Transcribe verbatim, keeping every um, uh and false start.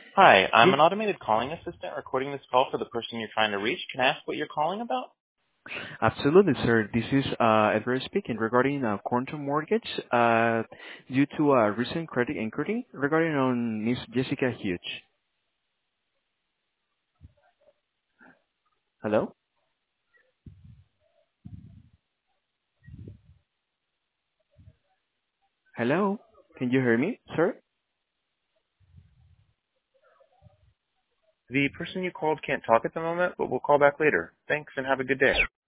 Hi, I'm Yes, an automated calling assistant recording this call for the person you're trying to reach. Can I ask what you're calling about? absolutely, sir. This is uh, Edward speaking regarding uh, quantum mortgage uh, due to a recent credit inquiry regarding on Miss Jessica Hughes. Hello? Hello? Can you hear me, sir? The person you called can't talk at the moment, but we'll call back later. Thanks and have a good day.